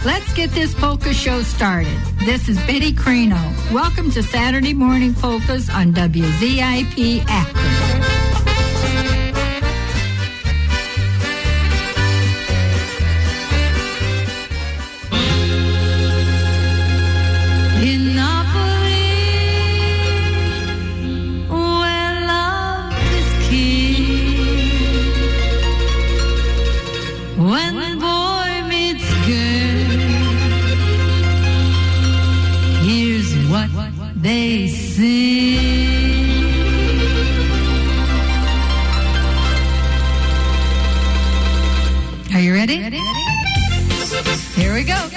Let's get this polka show started. This is Betty Crino. Welcome to Saturday Morning Polkas on WZIP Akron. In Napoli, where love is king, when boy meets girl, here's what they sing. Are you ready? Here we go.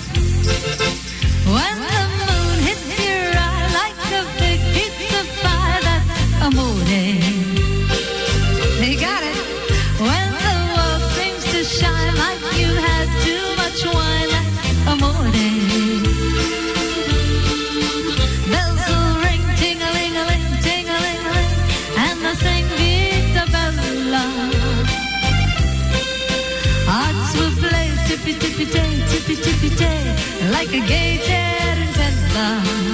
When the moon hits your eye like a big pizza pie, that's amore. They got it. When the world seems to shine like you've had too much wine, that's amore. Bells will ring, ting-a-ling-a-ling, ting-a-ling-a-ling, and they'll sing Vita Bella. Hearts will play tippy-tippy-tay, tippy-tippy-tay, like a gay tarantella.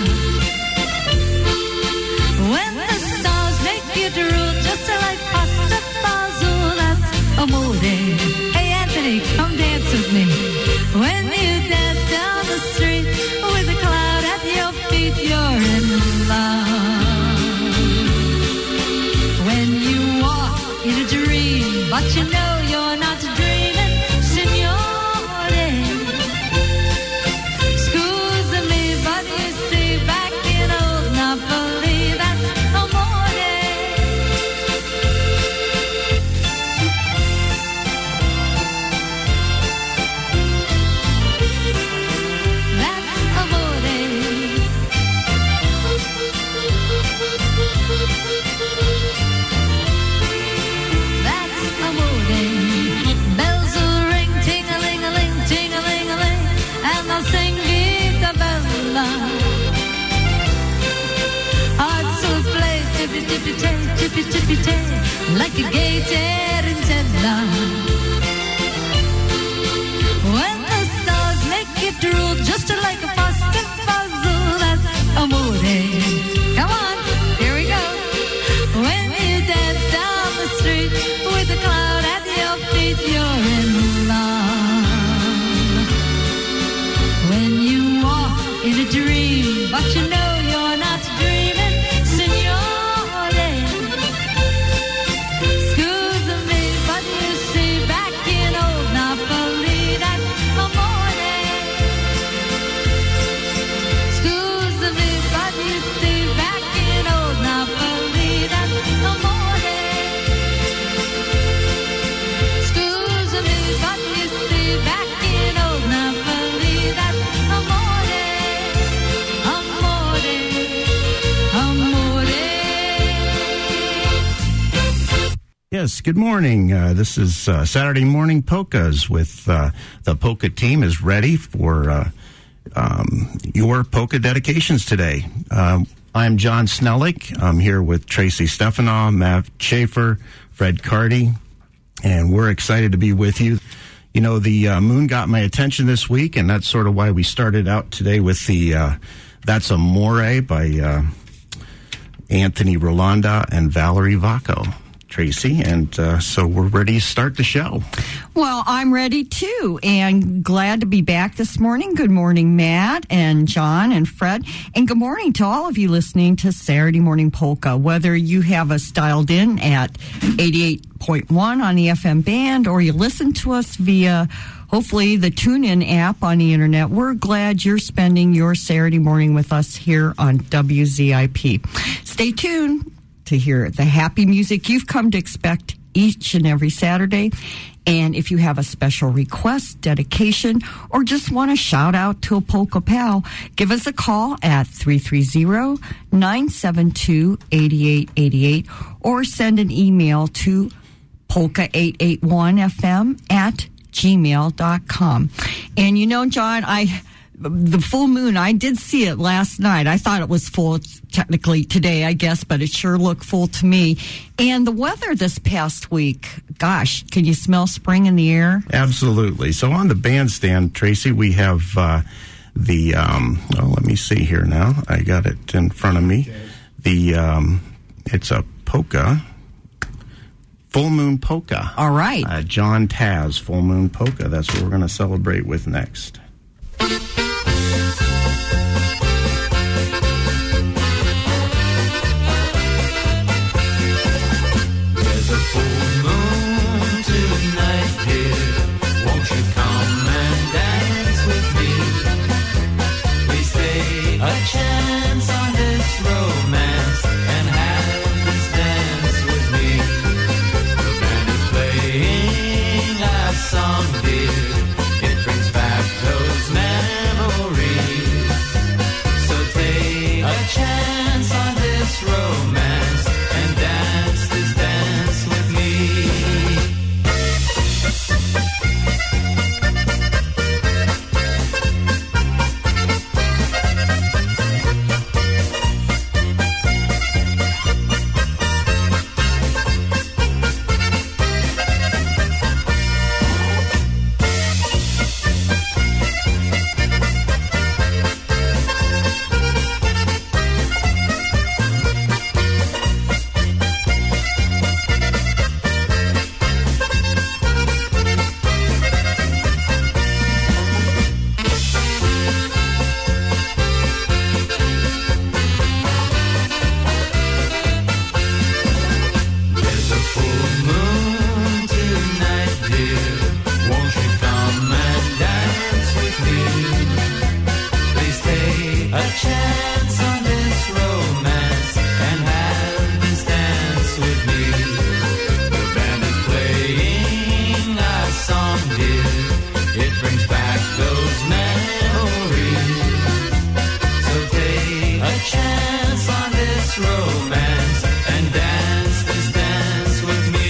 When the stars make you drool, just like pasta fazool, that's amore. Hey Anthony, come dance with me. When you dance down the street with a cloud at your feet, you're in love. When you walk in a dream, but you know you're not dreaming, signore. Tippy-tippy-tay, tippy-tippy-tay, like a gay tarantella. When the stars make it drool, just like a pasta puzzle, that's amore. Come on, here we go. When you dance down the street with a cloud at your feet, you're in love. When you walk in a dream, but you know you're not dreaming, signore. Yes, good morning. This is Saturday Morning Polkas with the polka team is ready for your polka dedications today. I'm John Snellick. I'm here with Tracy Stefanow, Matt Schaefer, Fred Carty, and we're excited to be with you. You know, the moon got my attention this week, and that's sort of why we started out today with the That's Amore by Anthony Rolanda and Valerie Vacco. Tracy, and so we're ready to start the show. Well, I'm ready too, and glad to be back this morning. Good morning, Matt and John and Fred, and good morning to all of you listening to Saturday Morning Polka. Whether you have us dialed in at 88.1 on the FM band, or you listen to us via hopefully the TuneIn app on the internet, we're glad you're spending your Saturday morning with us here on WZIP. Stay tuned to hear the happy music you've come to expect each and every Saturday. And if you have a special request, dedication, or just want to shout out to a polka pal, give us a call at 330-972-8888 or send an email to polka881fm@gmail.com. And you know, John, the full moon, I did see it last night. I thought it was full technically today, I guess, but it sure looked full to me. And the weather this past week, gosh, can you smell spring in the air? Absolutely. So on the bandstand, Tracy, we have let me see here now. I got it in front of me. It's a polka. Full Moon Polka. All right. John Taz, Full Moon Polka. That's what we're going to celebrate with next. There's a full moon tonight, dear. Won't you come and dance with me? Please take a chance on this romance and have this dance with me. The band is playing a song, dear. It brings back those memories. So take a chance on this romance and dance this dance with me. There's a full moon tonight, dear. Won't you come and dance with me? Please take a chance on this romance and have this dance with me. The band is playing a song, dear. It brings back those memories. So take a chance on this romance and dance this dance with me.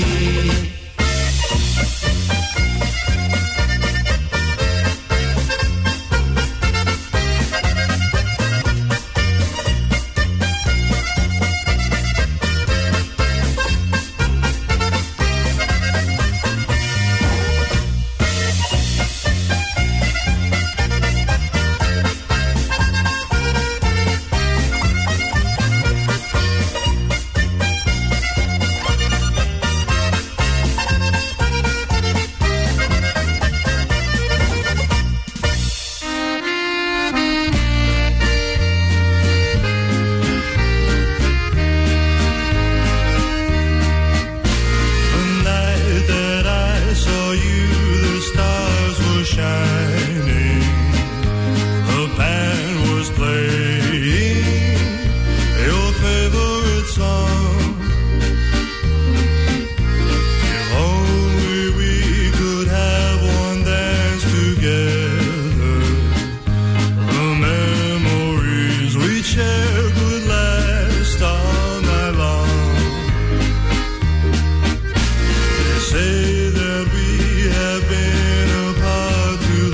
The night that I saw you, the stars were shining. The band was playing your favorite song. If only we could have one dance together, the memories we shared would last all night long. They say that we have been apart too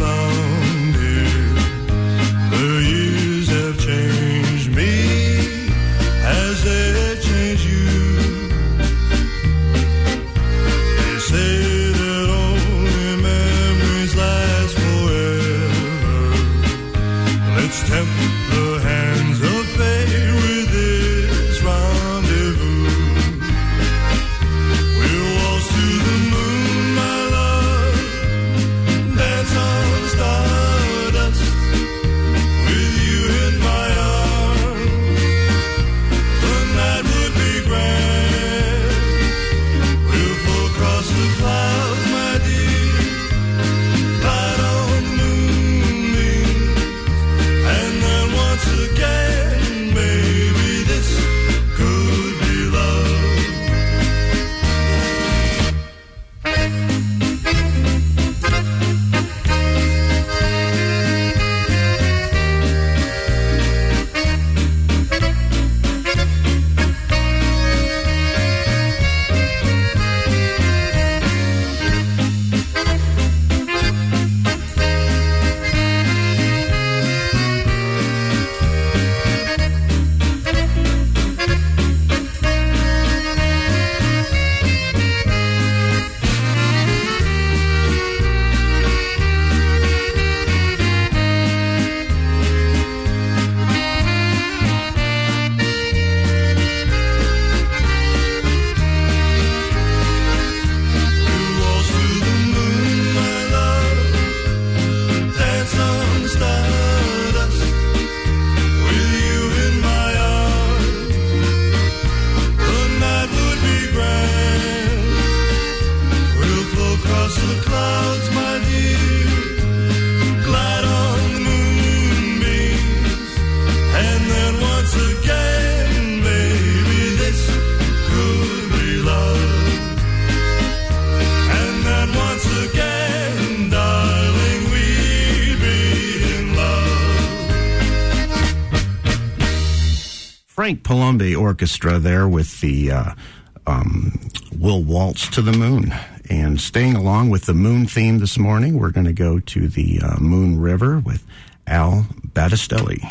Frank Palumbi Orchestra there with the We'll Waltz to the Moon. And staying along with the moon theme this morning, we're going to go to the Moon River with Al Battistelli.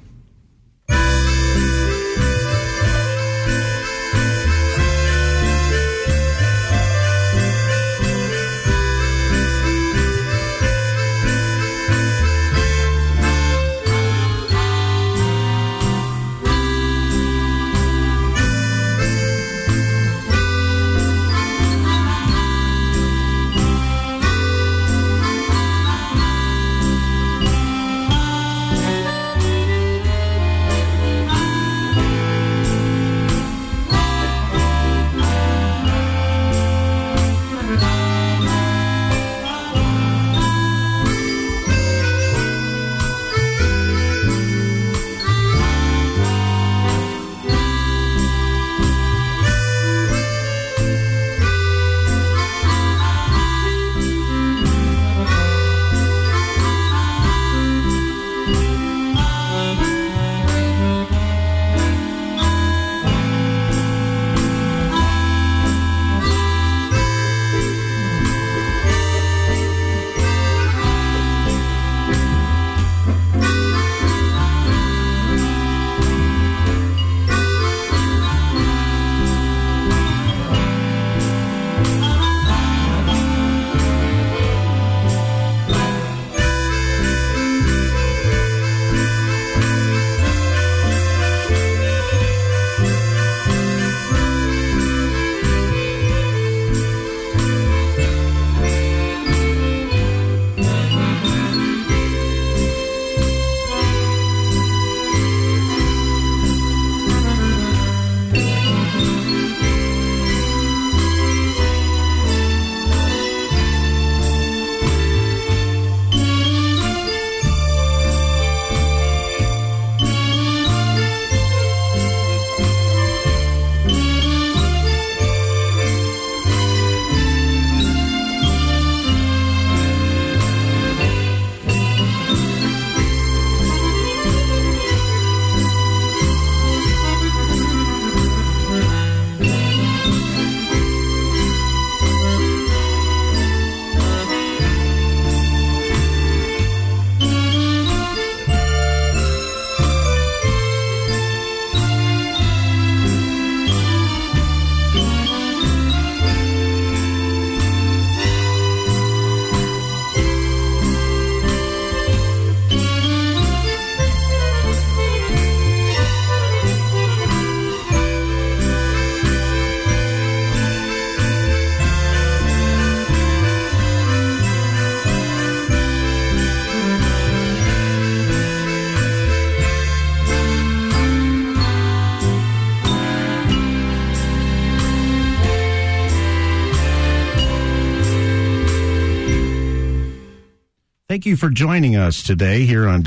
Thank you for joining us today here on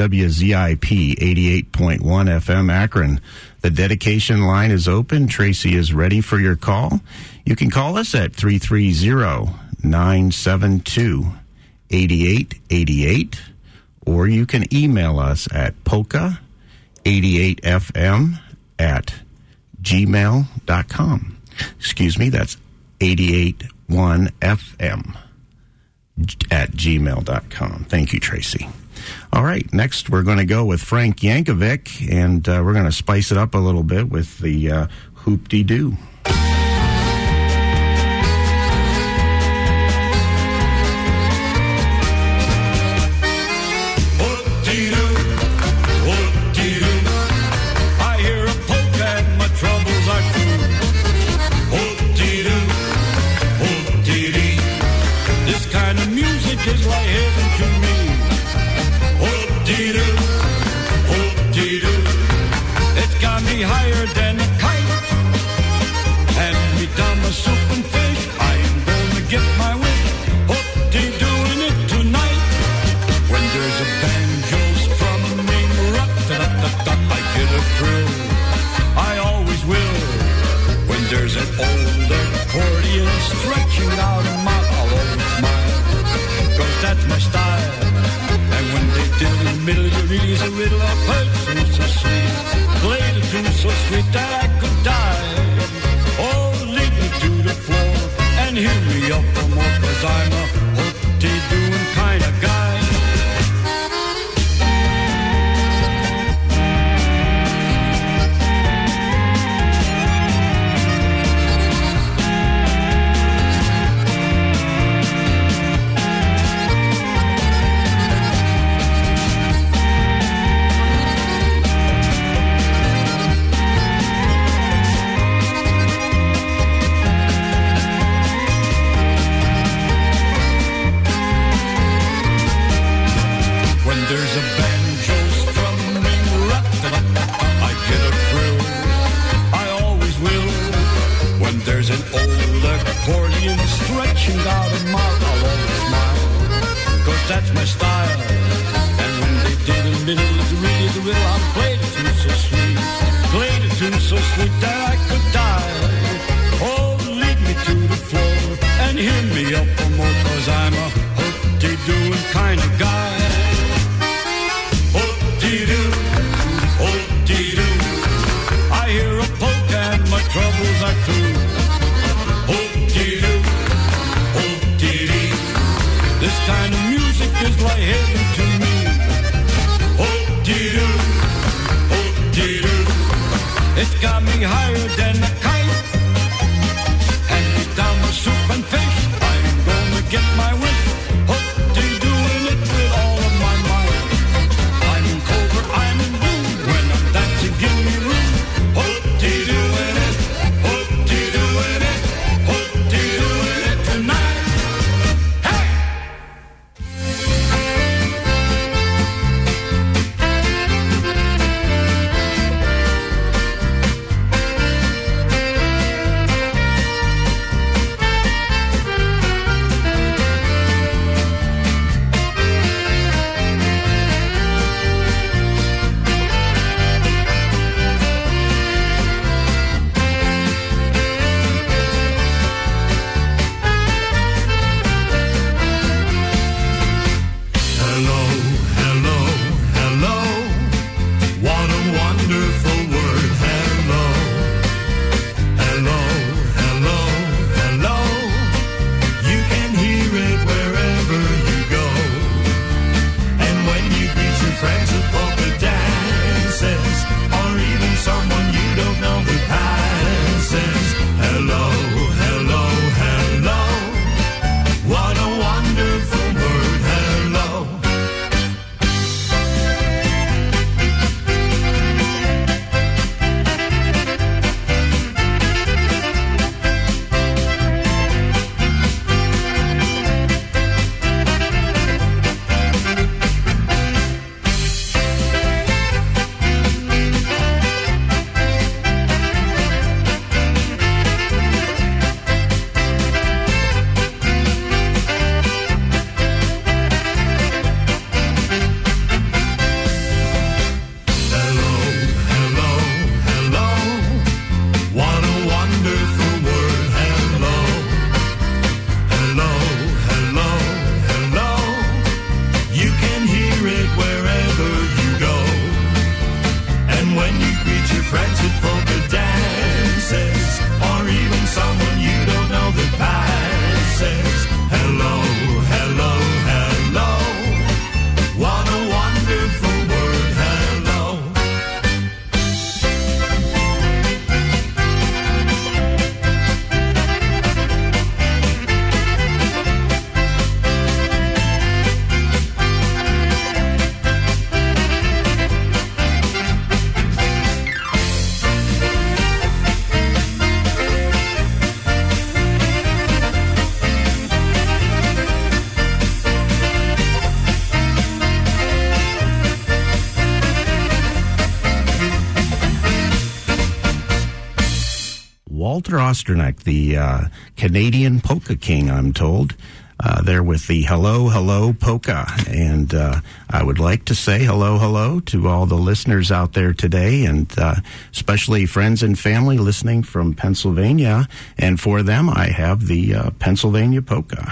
WZIP 88.1 FM Akron. The dedication line is open. Tracy is ready for your call. You can call us at 330-972-8888, or you can email us at polka88fm@gmail.com. Excuse me, that's 881fm. at gmail.com. Thank you, Tracy. All right, next we're going to go with Frank Yankovic, and we're going to spice it up a little bit with the Hoop-Dee-Doo. Just like heaven to me. Oh-dee-doo, oh-dee-doo. It's got me higher than a kite. Hand me down the soup and fish. I'm gonna get my wish. Oh-dee-dooing it tonight. When there's a banjo strumming, rat-ta-ta-ta-ta, I get a thrill. I always will. When there's an old accordion stretching out a mouth, I'll always smile. That's my style. And when they did in the middle, you there's a banjo strumming, I get a thrill. I always will. When there's an old accordion stretching out a mouth, I'll always smile, 'cause that's my style. And when they did a middle, it's really the riddle. I played a tune so sweet, played a tune so sweet that I could die. Oh, lead me to the floor and hear me up for more, 'cause I'm a hoop-de-dooing kind of guy. Hoop-de-doo, hoop-de-doo, I hear a polka and my troubles are through. Hoop-de-doo, hoop-de-dee, this kind of music is like heaven to me. Hoop-de-doo, hoop-de-doo, it's got me higher than a kite. Hand me down the soup and fish, I'm gonna get my wish. Hoop-de-dooing it with all of my might. I'm in Culver, I'm in blue, when I'm dancing, give me room. Hoop-de-dooing it, hoop-de-dooing it, hoop-de-dooing it tonight. Hey! Hello, hello, hello. What a wonderful word. Hello, hello, hello, hello. You can hear it wherever you go. And when you greet your friends with polka dances, or even someone you don't know that passes. Hello, hello, hello. What a wonderful word. Hello. Hello, hello, hello. What a wonderful word. Hello, hello, hello, hello. You can hear it wherever you go. And when you greet your friends with polka dances, or even someone you don't know that passes. Hello, hello, hello. What a wonderful word. Hello. Walter Osterneck, the Canadian polka king, I'm told, there with the Hello, Hello Polka. And I would like to say hello, hello to all the listeners out there today, and especially friends and family listening from Pennsylvania. And for them, I have the Pennsylvania polka.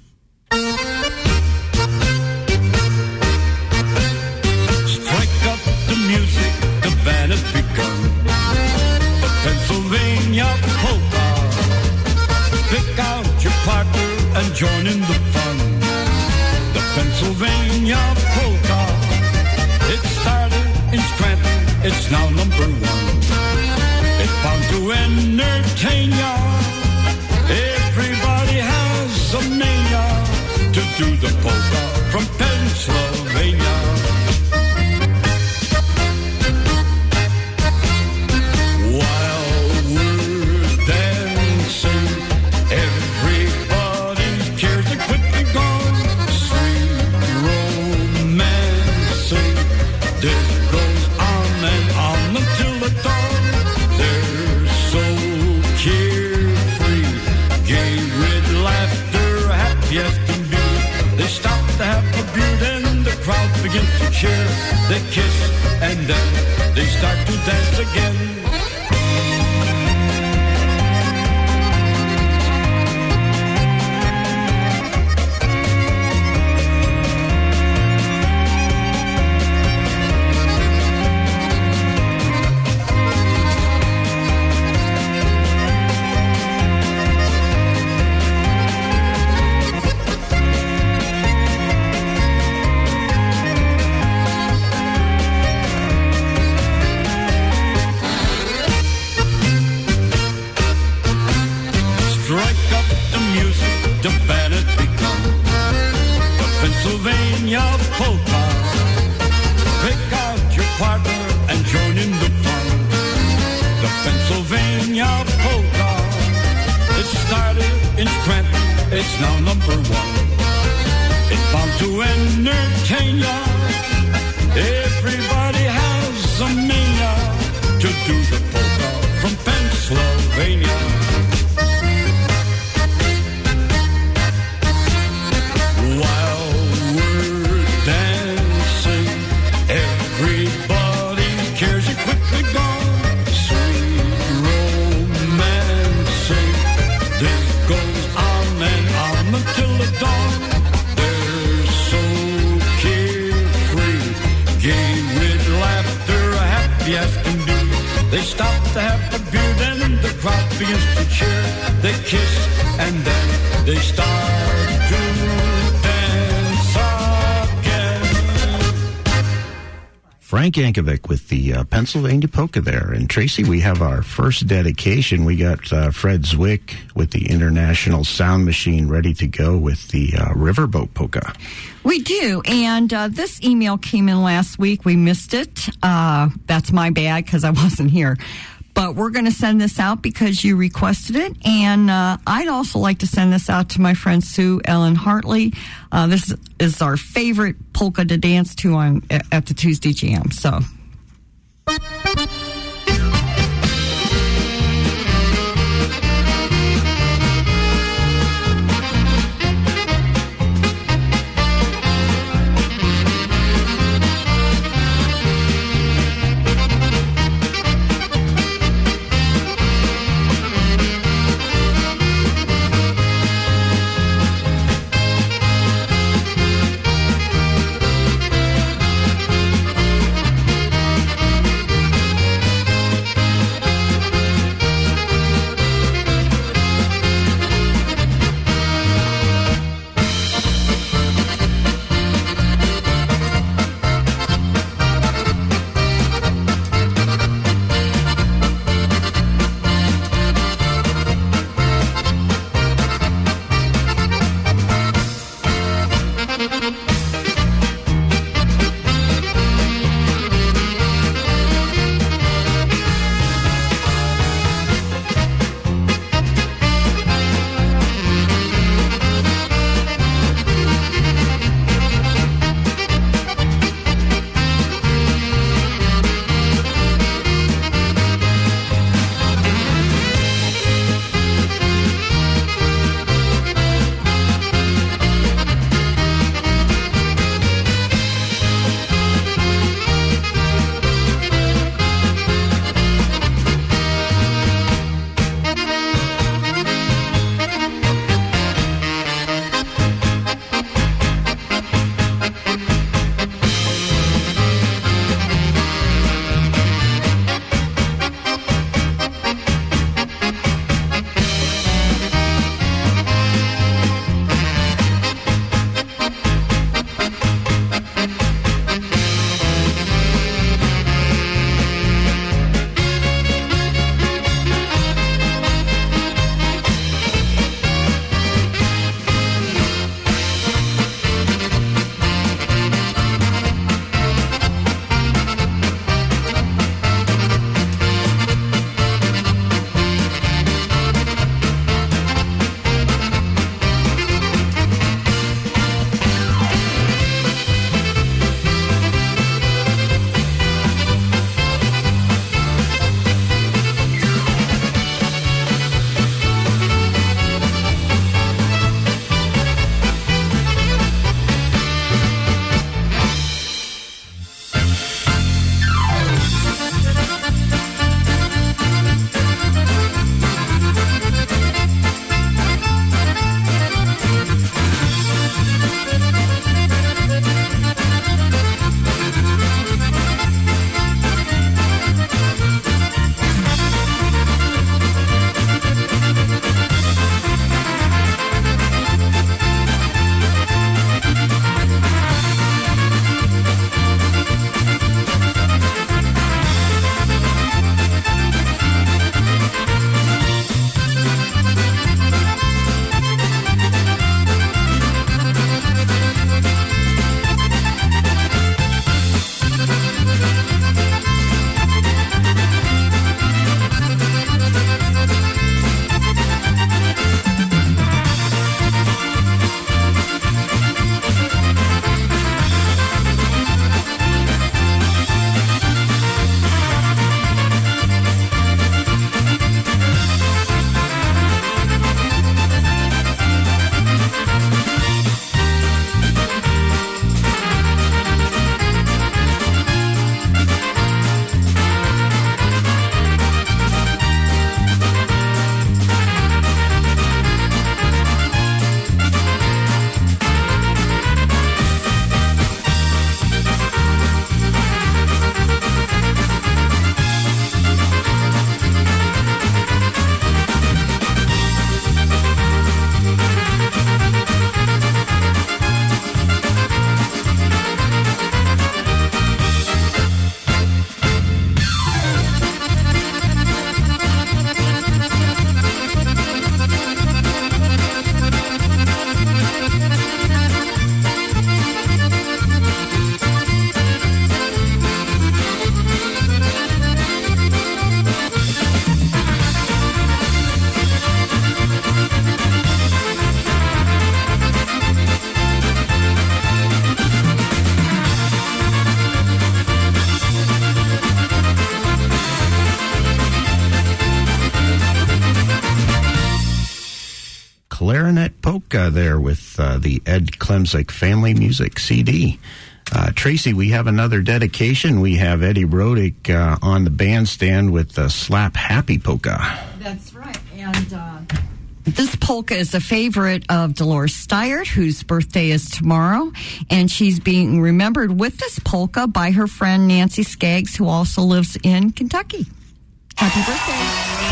Strike up the music, the band has begun. The Pennsylvania polka. Pick out your partner and join in the fun. The Pennsylvania polka. It started in Scranton, it's now number one. It's bound to entertain ya. Everybody has a mania to do the polka from Pennsylvania. While we're dancing, everybody's cares are quickly gone. Sweet romance begin to cheer. They kiss and then they start to dance again. Strike up the music, the band has become the Pennsylvania polka. Pick out your partner and join in the fun. The Pennsylvania polka. It started in Scranton, it's now number one. It's bound to entertain ya. Everybody has a mania to do the polka from Pennsylvania. While we're dancing, everybody's cares are quickly gone. Sweet romancing, this goes on and on until the dawn. They're so carefree, gay with laughter, happy as can be. They stop to have a beer, then the crowd begins to cheer. They kiss and then they start to Frank Yankovic with the Pennsylvania polka there. And Tracy, we have our first dedication. We got Fred Zwick with the International Sound Machine ready to go with the Riverboat polka. We do, and this email came in last week. We missed it. That's my bad because I wasn't here. But we're going to send this out because you requested it. And I'd also like to send this out to my friend Sue Ellen Hartley. This is our favorite polka to dance to at the Tuesday Jam. So. polka there with the Ed Klemzik Family Music CD. Tracy, we have another dedication. We have Eddie Rodick on the bandstand with the Slap Happy Polka. That's right. And this polka is a favorite of Dolores Steyert, whose birthday is tomorrow. And she's being remembered with this polka by her friend Nancy Skaggs, who also lives in Kentucky. Happy birthday.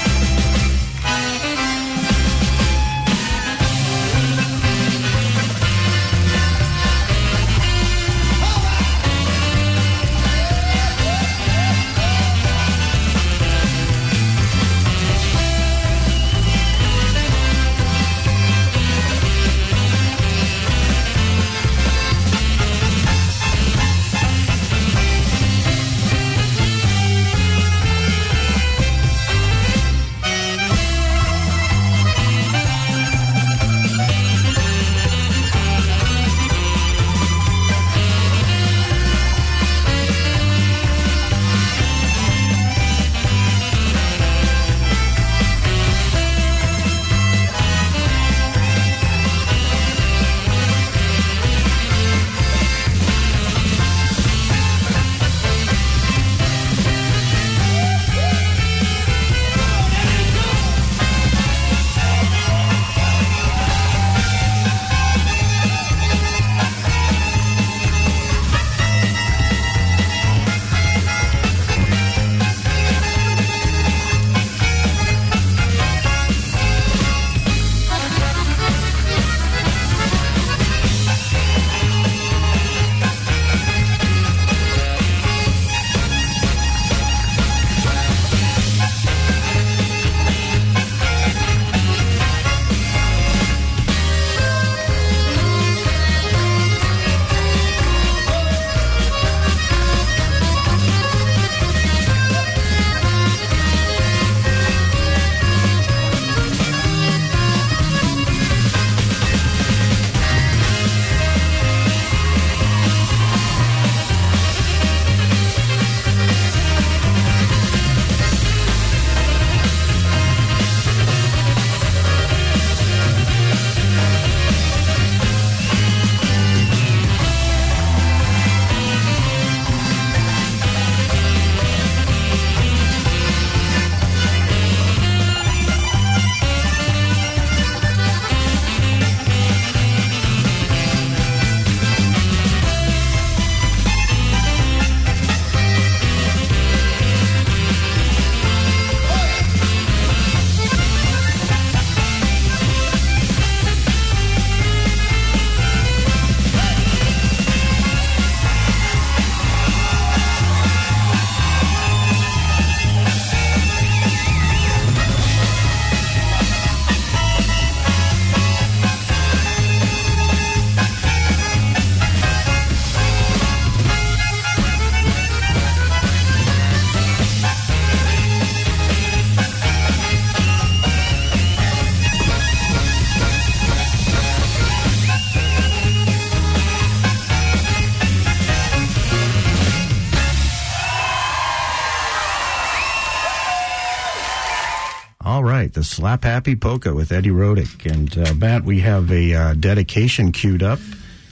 All right, the Slap Happy Polka with Eddie Rodick. And Matt, we have a dedication queued up.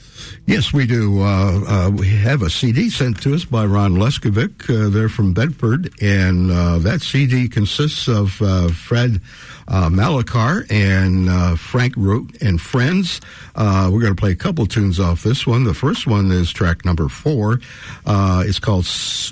Yes, we do. We have a CD sent to us by Ron Leskovic. They're from Bedford, and that CD consists of Fred Malachar and Frank Root and Friends. We're going to play a couple tunes off this one. The first one is track number 4. It's called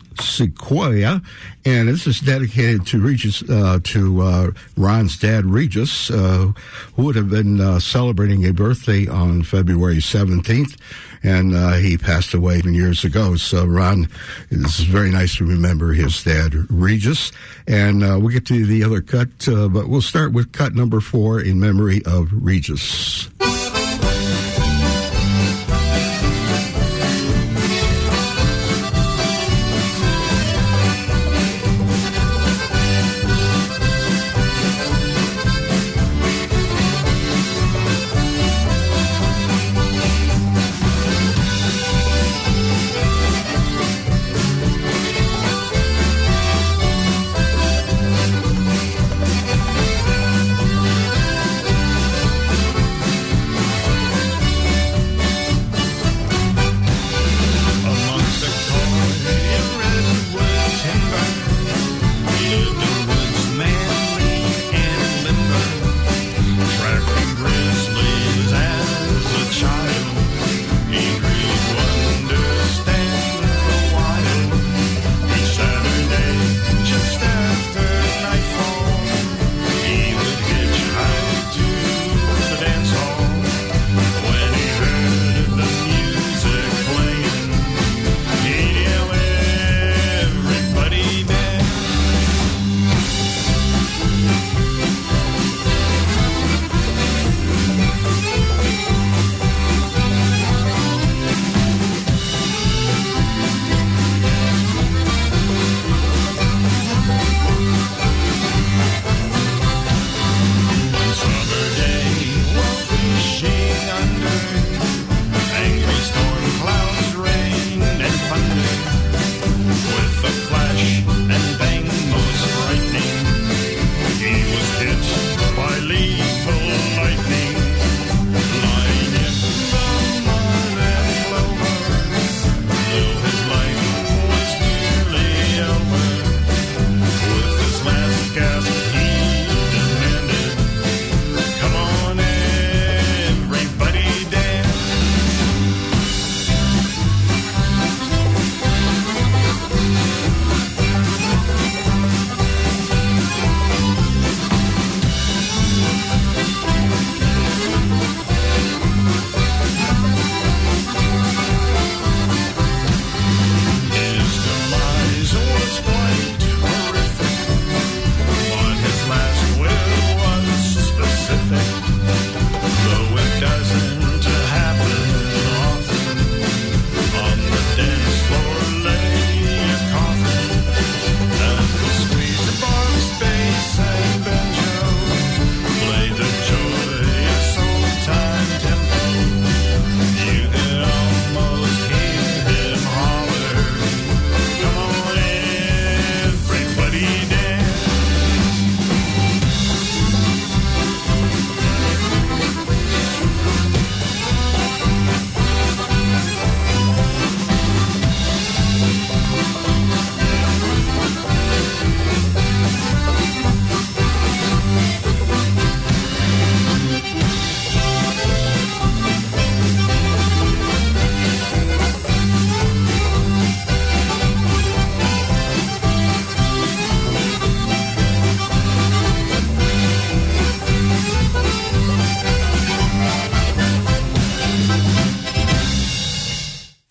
Sequoia, and this is dedicated to Regis, to Ron's dad, Regis, who would have been celebrating a birthday on February 17th, and he passed away years ago. So, Ron, this is very nice to remember his dad, Regis, and we'll get to the other cut, but we'll start with cut number 4 in memory of Regis.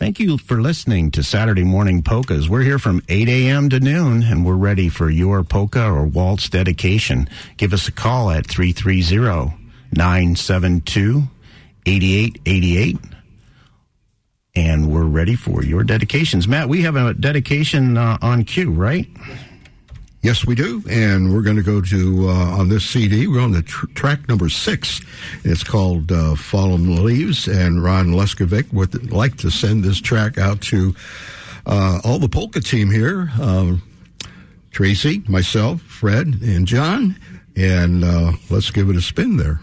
Thank you for listening to Saturday Morning Polkas. We're here from 8 a.m. to noon, and we're ready for your polka or waltz dedication. Give us a call at 330-972-8888, and we're ready for your dedications. Matt, we have a dedication on cue, right? Yes, we do, and we're going to go to, on this CD, we're on the track number 6. It's called Fallen Leaves, and Ron Leskovic would like to send this track out to all the polka team here, Tracy, myself, Fred, and John, and let's give it a spin there.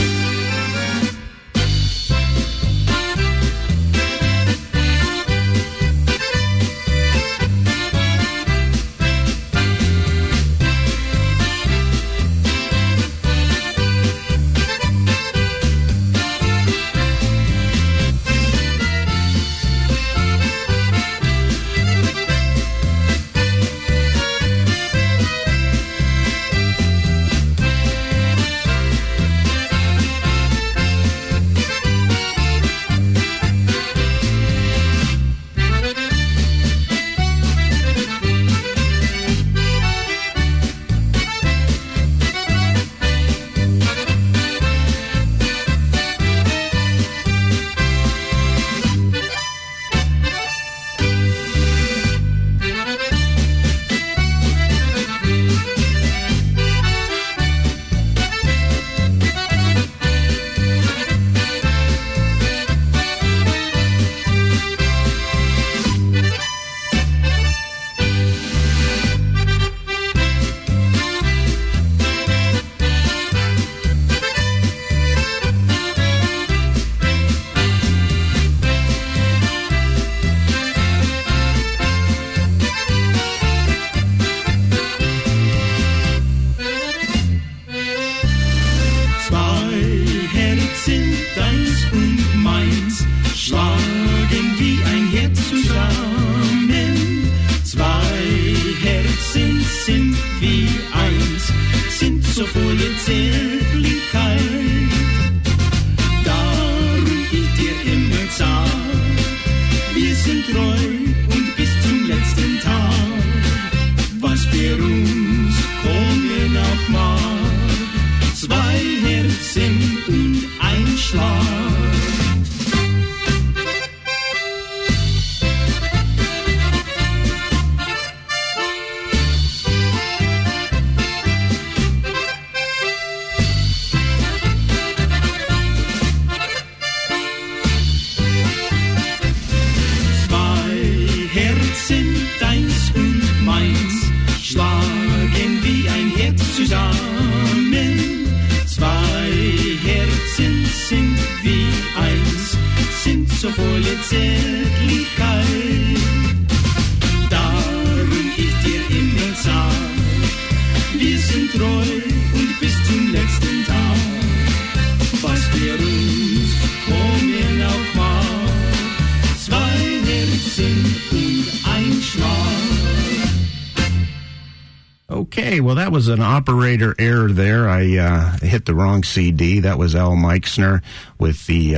Okay, well, that was an operator error there. I hit the wrong CD. That was Al Meixner with the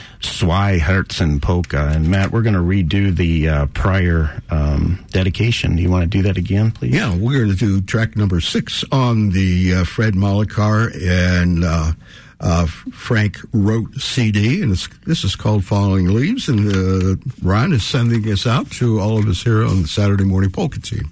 Zwei Herzen polka. And, Matt, we're going to redo the prior dedication. Do you want to do that again, please? Yeah, we're going to do track number 6 on the Fred Malachar and Frank Wrote CD. And this is called Falling Leaves. And Ron is sending us out to all of us here on the Saturday Morning Polka Team.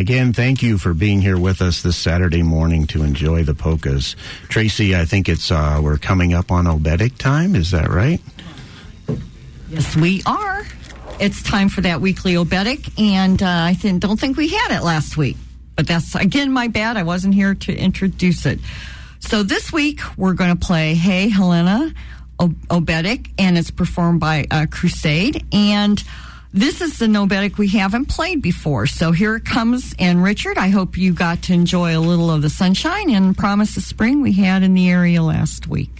again, thank you for being here with us this Saturday morning to enjoy the polkas. Tracy, I think it's we're coming up on Obedic time. Is that right? Yes, we are. It's time for that weekly Obedic, and I don't think we had it last week. But that's, again, my bad. I wasn't here to introduce it. So this week, we're going to play Hey Helena Obedic, and it's performed by Crusade. And this is the Obedic we haven't played before. So here it comes. And Richard, I hope you got to enjoy a little of the sunshine and promise of spring we had in the area last week.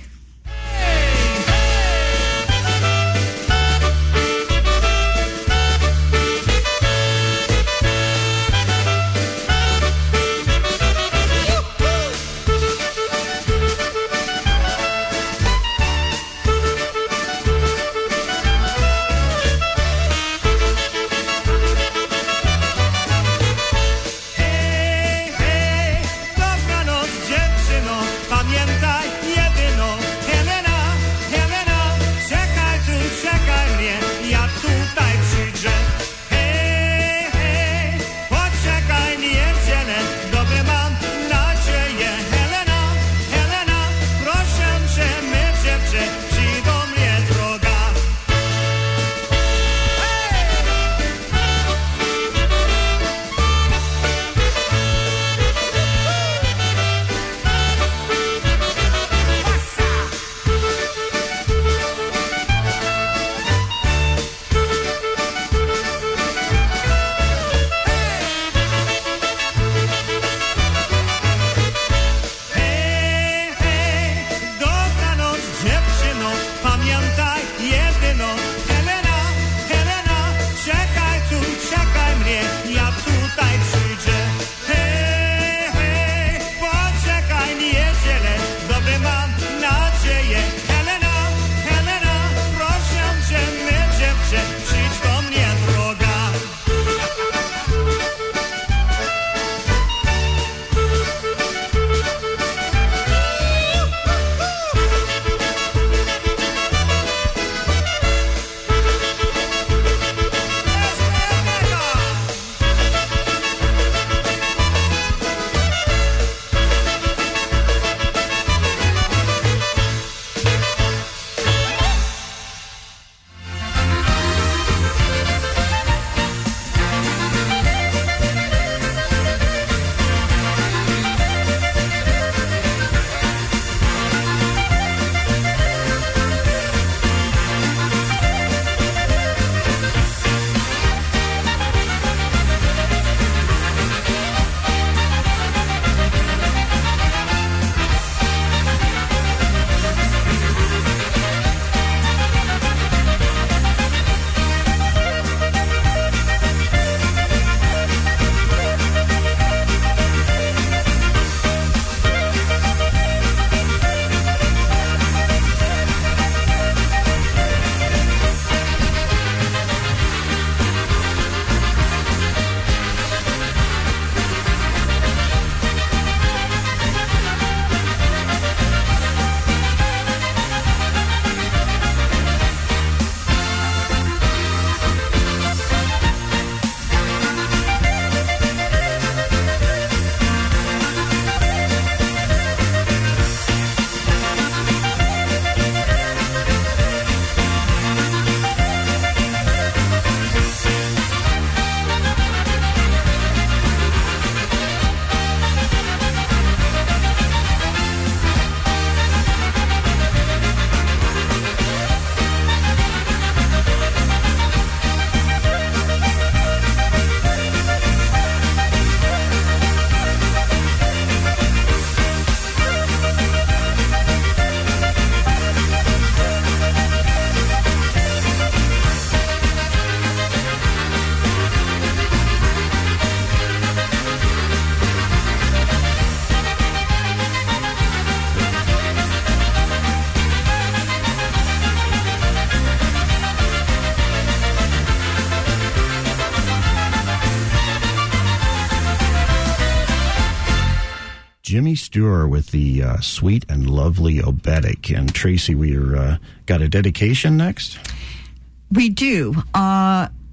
Jimmy Stewart with the sweet and lovely Obedic. And Tracy, we got a dedication next? We do.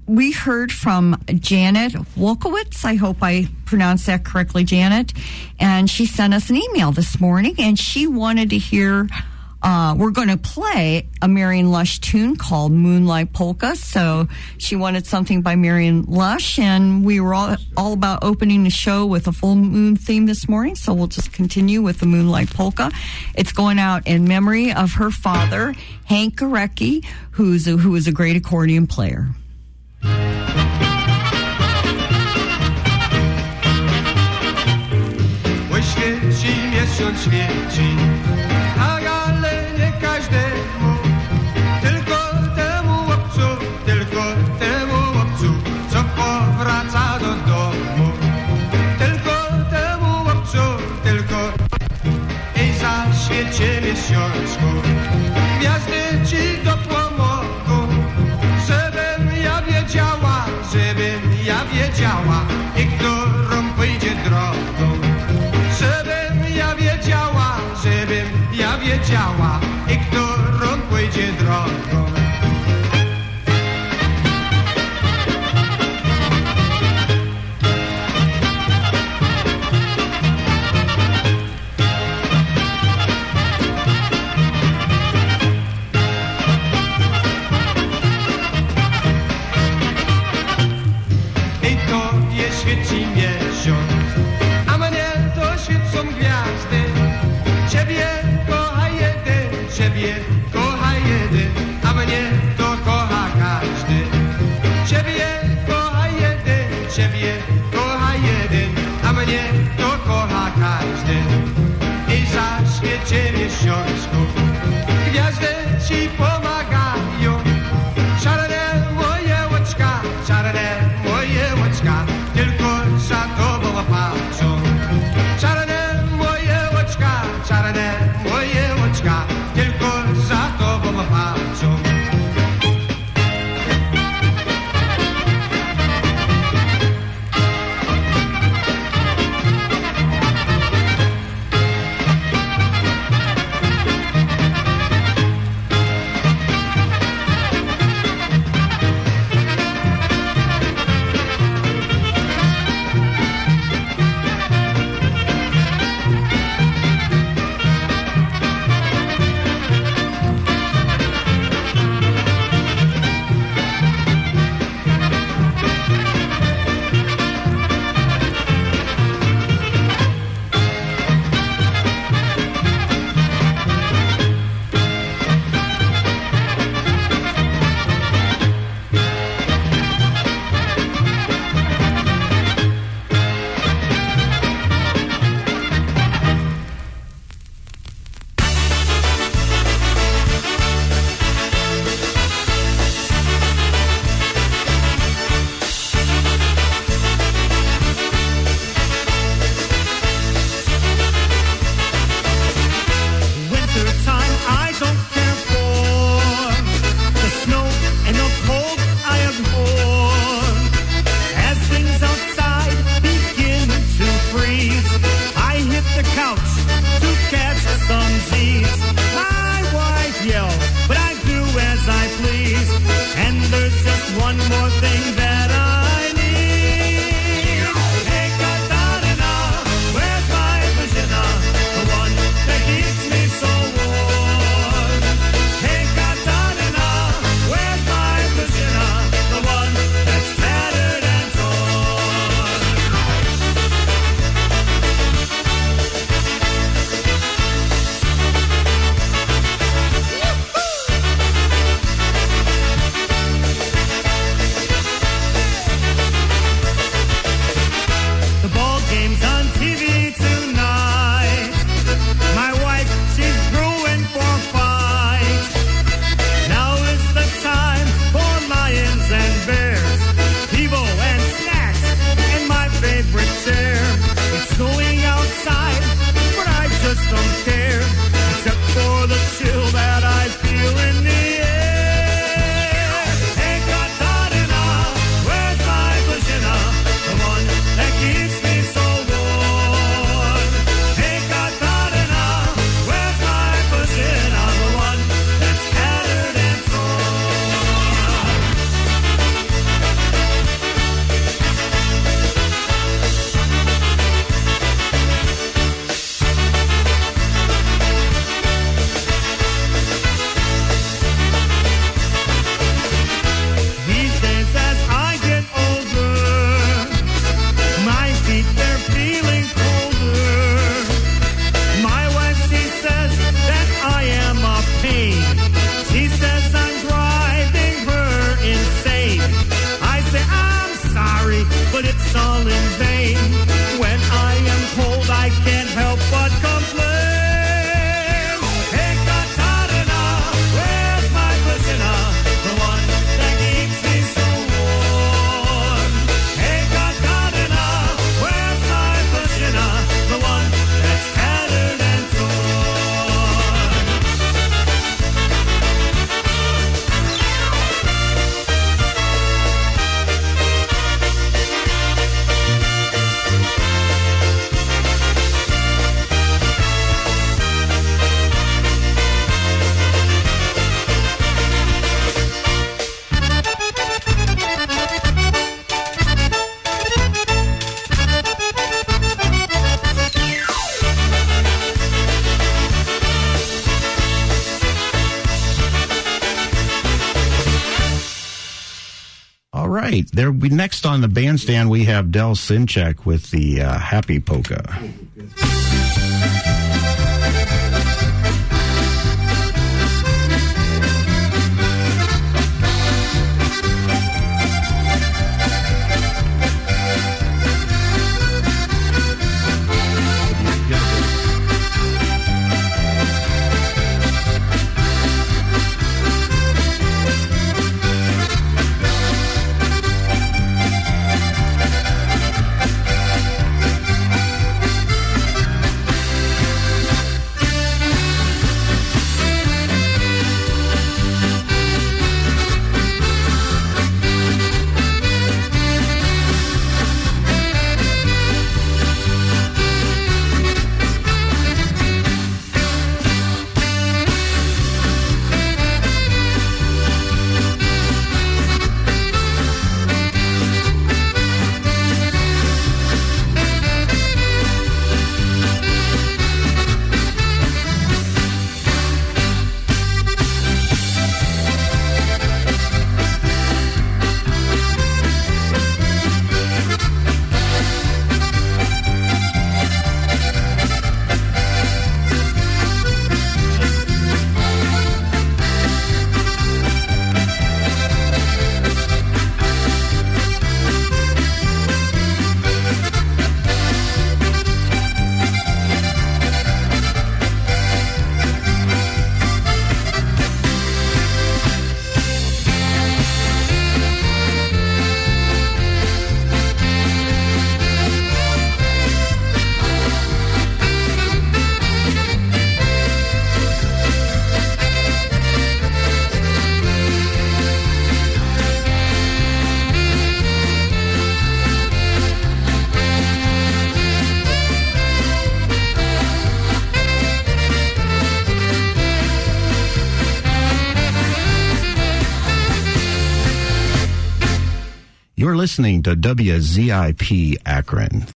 we heard from Janet Wolkowitz. I hope I pronounced that correctly, Janet. And she sent us an email this morning, and she wanted to hear, we're going to play a Marion Lush tune called Moonlight Polka. So she wanted something by Marion Lush, and we were all about opening the show with a full moon theme this morning. So we'll just continue with the Moonlight Polka. It's going out in memory of her father, Hank Gorecki, who is a great accordion player. Świeci miesiąc świeci, ale nie każdemu, tylko temu chłopcu, co powraca do domu. Tylko temu chłopcu, i zaświecie miesiączku, gwiazdy ci do pomogą, żebym ja wiedziała, i którą pójdzie drogą. Żebym ja wiedziała, i którą pójdzie drogą. I to nie świeci miesiąc, a mnie to świecą gwiazdy. Ciebie kocha jeden, but it's all in vain. When I am cold, I can't help but complain. Hey, Katarina, where's my Christina, the one that keeps me so warm? Hey, Katarina, where's my Christina, the one that's tattered and torn? All right. There. Next on the bandstand, we have Del Sinchek with the Happy Polka. You're listening to WZIP Akron.